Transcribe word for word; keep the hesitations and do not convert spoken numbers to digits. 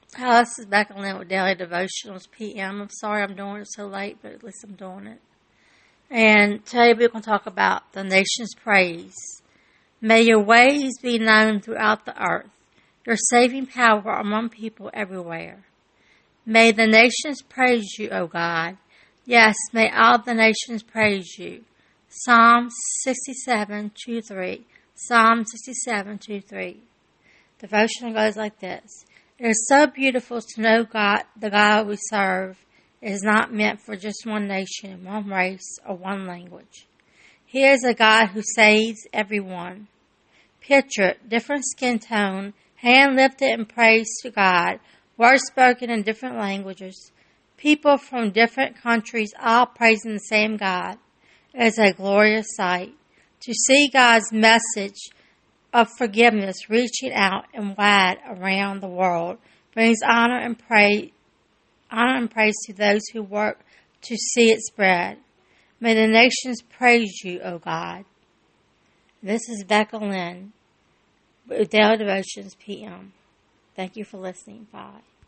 Hi, this is Becca Lynn with Daily Devotionals P M. I'm sorry I'm doing it so late, but at least I'm doing it. And today we're going to talk about the nation's praise. May your ways be known throughout the earth, your saving power among people everywhere. May the nations praise you, O God. Yes, may all the nations praise you. Psalm sixty-seven, two, three. Psalm sixty-seven, two, three. Devotional goes like this. It is so beautiful to know God, the God we serve is not meant for just one nation, one race, or one language. He is a God who saves everyone. Picture it, different skin tone, hand lifted in praise to God, words spoken in different languages, people from different countries all praising the same God. It is a glorious sight to see God's message of forgiveness reaching out and wide around the world brings honor and praise, honor and praise to those who work to see it spread. May the nations praise you, O God. This is Becca Lynn with Daily Devotions P M. Thank you for listening. Bye.